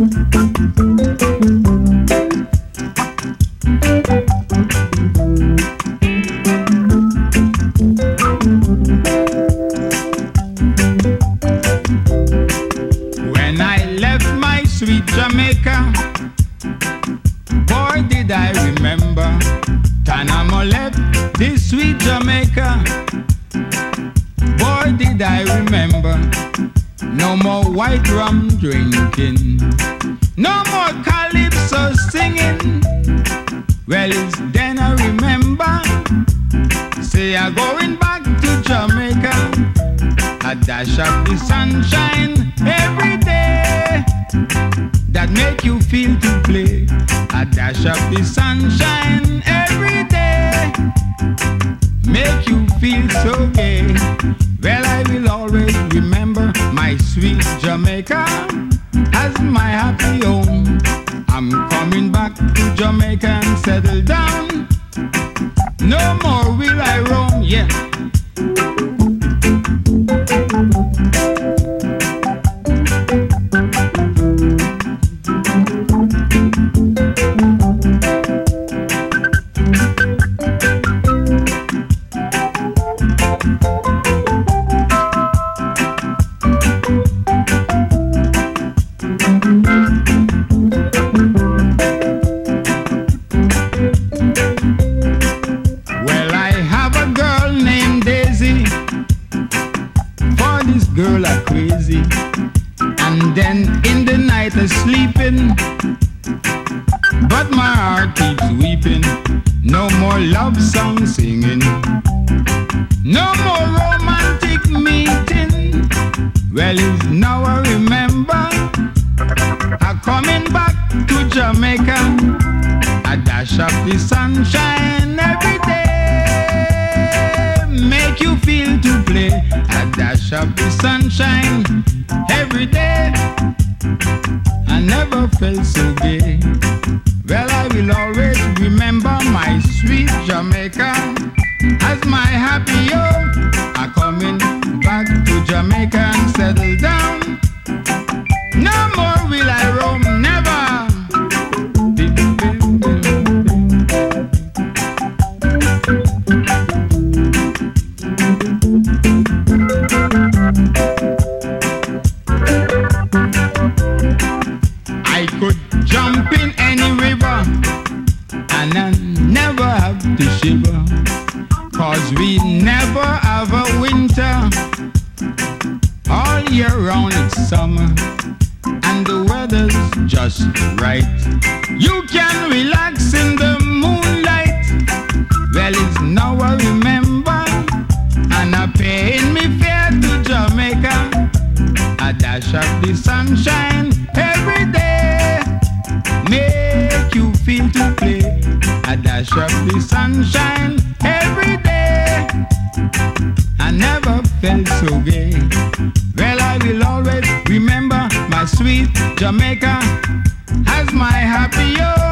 When I left my sweet Jamaica, boy did I remember. Tanamo left this sweet Jamaica, boy did I remember. No more white rum drinking, no more calypso singing. Well, it's then I remember. Say I'm going back to Jamaica. I dash up the sunshine every day that make you feel to play. I dash up the sunshine every day, make you feel so gay. Well, I will always remember my sweet Jamaica as my happy home. I'm coming back to Jamaica and settle down. No more will I roam, yeah. Girl are crazy, and then in the night I'm sleeping, but my heart keeps weeping. No more love song singing, no more romantic meeting. Well, it's now I remember. I'm coming back to Jamaica. I dash up the sunshine every day, make you feel to play. I dash up the sunshine every day. I never felt so gay. Well, I will always remember my sweet Jamaica as my happy home. I'm coming back to Jamaica and settle down. No more will I roam, never. I could jump in any river and I never have to shiver, 'cause we never have a winter. All year round it's summer and the weather's just right. You can relax in the moonlight. Well, it's now I remember, and I paying me fare to Jamaica. I dash up the sunshine every day, make you feel to play. I dash up the sunshine every day. I never felt so gay. Well, I will always remember my sweet Jamaica as my happy home.